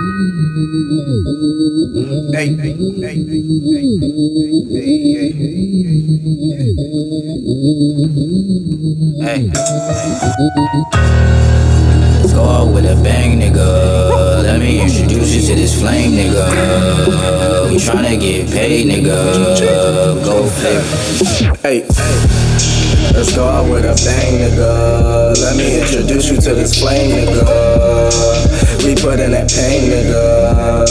Hey, hey, hey, hey, let's go out with a bang, nigga. Let me introduce you to this flame, nigga. We tryna get paid, nigga. Go figure. Hey, let's go out with a bang, nigga. Let me introduce you to this flame, nigga. We put in that pain, nigga.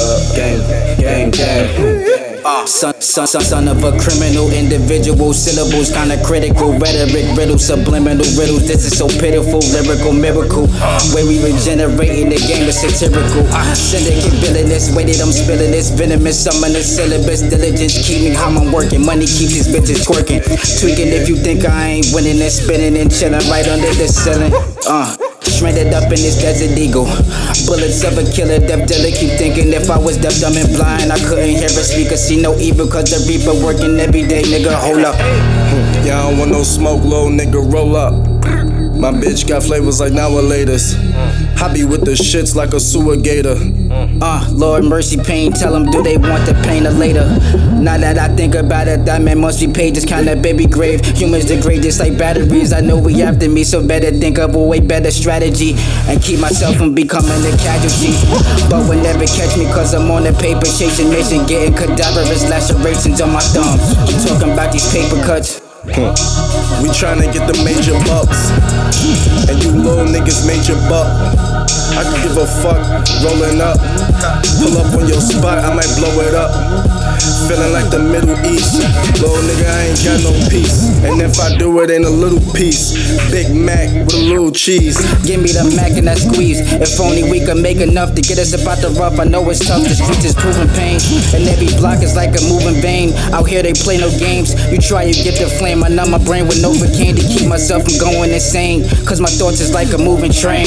Gang. Son of a criminal individual. Syllables kinda critical. Rhetoric, riddles, subliminal riddles. This is so pitiful. Lyrical miracle. Where we regenerating the game is satirical. Syndicate villainous. Way that I'm spilling this venomous. Summon the syllabus. Diligence keep me how I'm working. Money keeps these bitches twerking. Tweaking if you think I ain't winning and spinning and chilling right under the ceiling. Shredded up in this desert eagle. Bullets of a killer, deaf dealer. Keep thinking if I was deaf, dumb and blind, I couldn't hear a speaker, see no evil. Cause the reaper working every day, nigga, hold up. Yeah, I don't want no smoke, little nigga, roll up. My bitch got flavors like now or laters. I be with the shits like a sewer gator. Lord mercy pain, tell them do they want the pain or later. Now that I think about it, that man must be paid, just kinda baby grave. Humans degrade just like batteries, I know we after me, so better think of a way better strategy. And keep myself from becoming a casualty. But will never catch me cause I'm on the paper chasing mission, getting cadaverous lacerations on my thumbs. I'm talking about these paper cuts. We tryna get the major bucks, and you little niggas major buck. I can give a fuck, rolling up. Pull up on your spot, I might blow it up. Feeling like the Middle East. Little nigga, I ain't got no peace. And if I do it, ain't a little piece. Big Mac with a little cheese. Give me the Mac and that squeeze. If only we could make enough to get us about the rough. I know it's tough, the streets is proving pain. And every block is like a moving vein. Out here they play no games. You try, you get the flame. I numb my brain with Novocaine to keep myself from going insane. Cause my thoughts is like a moving train.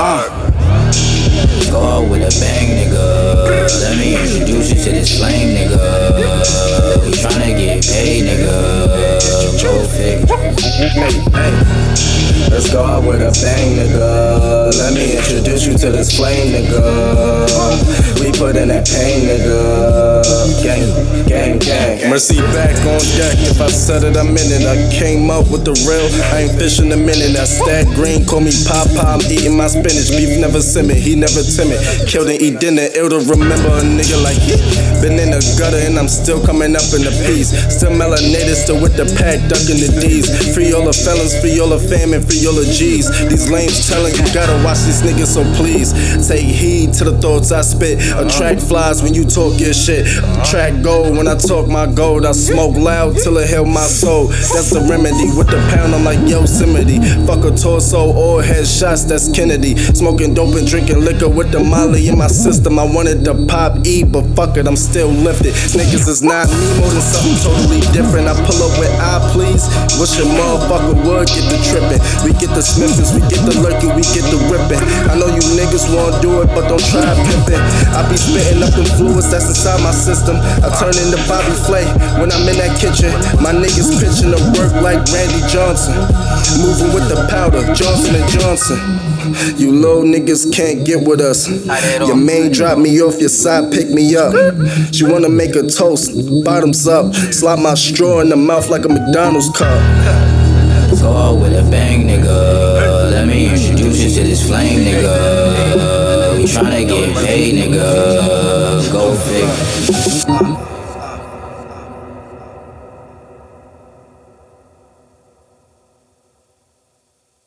Go out with a bang, nigga. Let me introduce you to this flame, nigga. We tryna get paid, nigga. Go figure. Hey, let's go out with a bang, nigga. Let me introduce you to this flame, nigga. We put in that pain, nigga. Gang. Mercy back on deck. If I said it, I'm in it. I came up with the real. I ain't fishing a minute. I stack green, call me Papa. I'm eating my spinach. Beef never simmer, he never timid. Killed and eat dinner, ill to remember a nigga like he been in the gutter and I'm still coming up in the piece. Still melanated, still with the pack, ducking the D's. Free all the felons, free all the fam, and free all the G's. These lames telling you gotta watch these niggas, so please take heed to the thoughts I spit. A track flies when you talk your shit. A track gold when I talk my gold. I smoke loud till it held my soul. That's the remedy. With the pound, I'm like Yosemite. Fuck a torso or headshots, that's Kennedy. Smoking dope and drinking liquor with the Molly in my system. I wanted to pop E, but fuck it, I'm still lifted. Niggas is not me, more than something totally different. I pull up with I please. Wish your motherfucker would get the trippin'. We get the Smithers, we get the lurking, we get the rippin'. I know you niggas won't do it, but don't try pimpin'. I be spittin' up them fluids that's inside my system. I turn into Bobby Flay when I'm in that kitchen. My niggas pitching to work like Randy Johnson. Moving with the powder, Johnson & Johnson. You little niggas can't get with us. Your main drop me off, your side pick me up. She wanna make a toast, bottoms up. Slap my straw in the mouth like a McDonald's cup. Go out with a bang, nigga. Let me introduce you to this flame, nigga. We tryna get paid, nigga. Go figure.